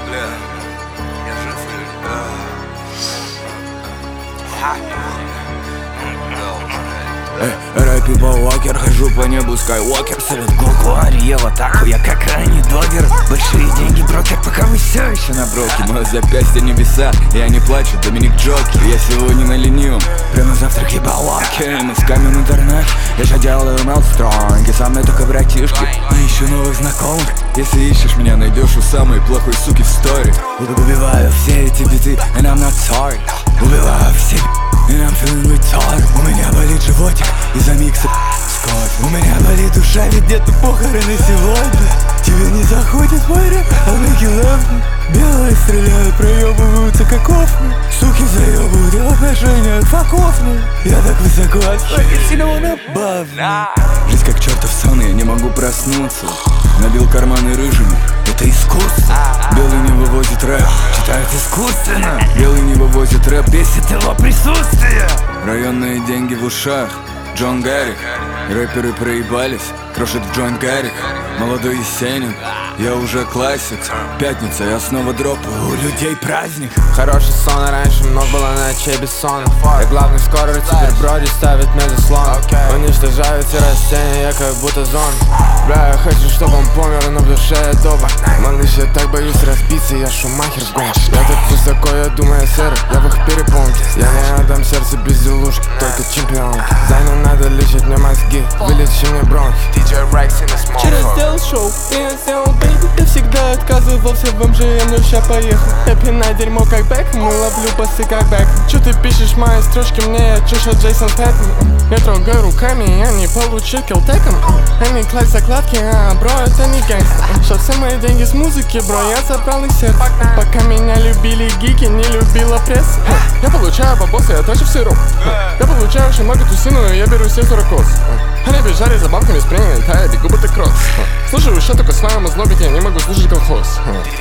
Бля, я жив или... Рэпи Уокер, хожу по небу Скайуокер. Салют Гоку, Ария в атаку, я как ранний догер. Большие деньги, брокер, пока вы все еще на броке. Мое запястье небеса, я не плачу, Доминик Джокер. Я сегодня на ленивом, прямо завтрак ебал лаки. Мы с камень интернет, я же делаю мелстронги. Со мной только братишки, и ищу новых знакомых. Если ищешь меня, найдешь у самой плохой суки в сторе. Убиваю все эти биты, and I'm not sorry. Убиваю все and I'm feeling retard. У меня болит животик из-за микса с кофе. У меня болит душа, ведь где-то похороны сегодня. Тебе не заходит мой рэп, I'll make you love me. Белые стреляют, проебываются как офны. Суки заебывают, и отношения от факофны. Я так высоко, I see no one above me. Жизнь как чертов сон, я не могу проснуться. Набил карманы рыжими, это искусство. Белый не вывозит рэп, читает искусственно. Белый не вывозит рэп, бесит его присутствие. Районные деньги в ушах, Джон Гаррик. Рэперы проебались, крошит в Джон Гаррик. Молодой Есенин, я уже классик. Пятница, я снова дропаю, у людей праздник. Хороший сон, а раньше много было ночей без сона. Я главный скоро, теперь броди ставит мне заслон. Уничтожаю все растения, я как будто зон. Бля, я хочу, чтобы он помер, но в душе я дома. Малыш, я так боюсь разбиться, я Шумахер в гонке. Я так высоко, я думаю о серых, я в их перепонке. Я не отдам сердце без делушки, только чемпионки. Дай, не надо лечить мне мозги, вылечи мне бронхи. Вчера сделал шоу, и я сделал бейби. Я всегда отказывался в МЖ, но ща поехал. Я пинаю дерьмо как Бэкхэм, и ловлю пасы как Бэкхэм. Чё ты пишешь мои строчки, мне я чешу Джейсон Стэтхэм. Я трогаю руками, я не получил киллтеком. Они класть закладки, бро, это не гангстер. Что все мои деньги с музыки, бро, я забрал их сердце. Пока меня любили гики, не любила пресса. Я получаю бабосы, я трачу в сироп. Я получаю очень много тусину, и я беру все 40 коз. Они бежали за бабками с премией, я бегу будто кросс. Слушаю еще только своему злобике, я не могу слушать колхоз.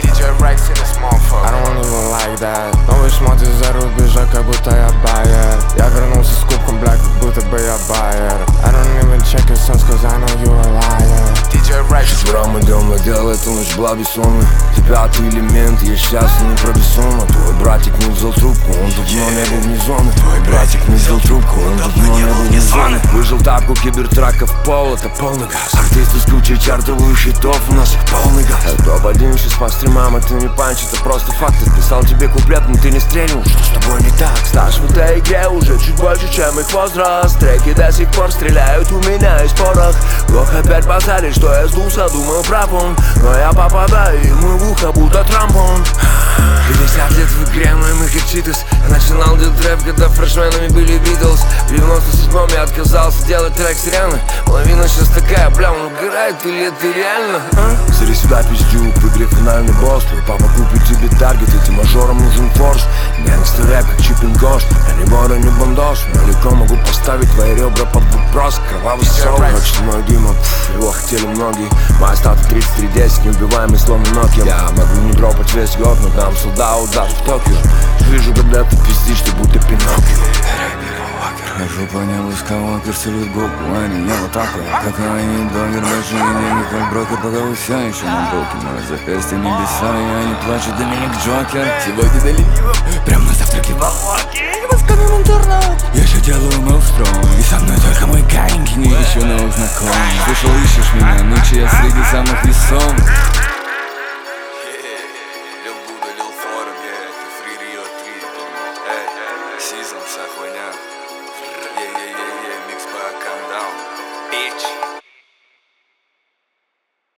I don't even like that. Новый шмот из-за рубежа, как будто я байер. Я вернулся с кубком, бля, как будто бы я байер. I don't even check your songs, cause I know you a liar. Четвером идем на дело, эта ночь была бессонной. Ты пятый элемент, я счастлив не про бессонно. Твой братик не взял трубку, он давно не был вне зоны. Твой братик не взял трубку, он давно не был вне зоны. Выжил тапку кибертраков, пол, это полный газ. Артисты с кучей чартовых хитов, у нас их полный газ. Топ-1 по стримам, это не панч, это просто факт. Я писал тебе куплет, но ты не стрельнул, что с тобой не так? Стаж в этой игре уже чуть больше, чем их возраст. Треки до сих пор стреляют у меня из порох. Лох опять базарит, что я сдулся, думал прав он. Но я попадаю ему в ухо, будто трампон. 50 лет в игре, но мы как читас. Я начинал делать рэп, когда фрешменами были Битлз. В 97-м я отказался делать трек с Рианой. Половина сейчас такая, бля, он угорает, или это реально? Смотри сюда, пиздюк, в игре финальный босс. Твой папа купит тебе таргет, этим мажорам нужен форс. Гангстер рэп, как Чип и Гош. Я не вор и не бандос, но легко могу поставить твои ребра под вопрос. Кровавый сол, хочет мой Дима, его хотели многие. Моя стата 3310, неубиваемый словно Nokia. Я могу не дропать весь год, но дам солдат даже в Токио. Вижу, когда ты пиздишь, ты будто Пиноккио. Хожу по небу Скайуокер, салют Гоку, Ария в атаку. Как ранний догер, большие деньги как брокер, пока вы все еще на броке. Мое запястье небеса, я не плачу, Доминик Джокер. Сегодня на ленивом, прям на завтраке в Аллаке. Мы с камень интернет, я же делаю мелстром. И со мной только мой ганг, не ищу новых знакомых. Слышал, ищешь меня, ночи я среди самых весомых. Season, вся хуйня. Mixed by Calm Down. Bitch.